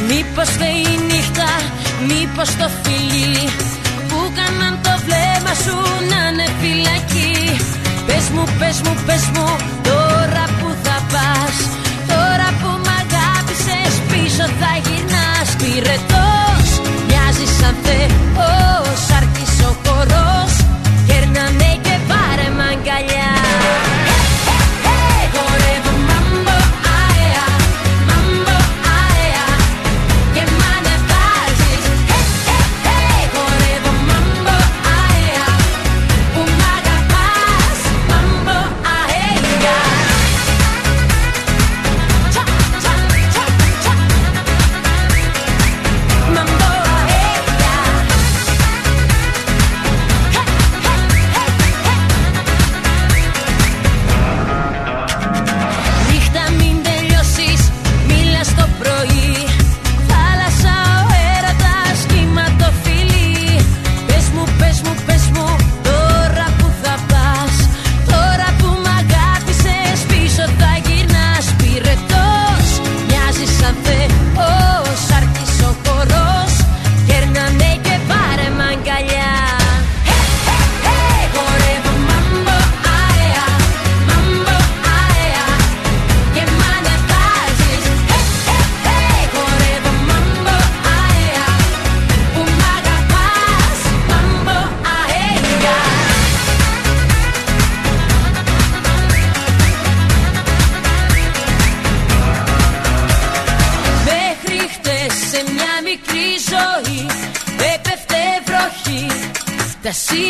Μήπως φταίει η νύχτα, μήπως το φιλί που κάναν το βλέμμα σου να είναι φυλακή. Πες μου, πες μου, πες μου, τώρα που θα πας, τώρα που μ' αγάπησες πίσω θα γυρνάς. Πυρετός, μοιάζεις σαν Θεός, αρκείς ο χορός, γέρνανε και πάρε μ' αγκαλιά. Τα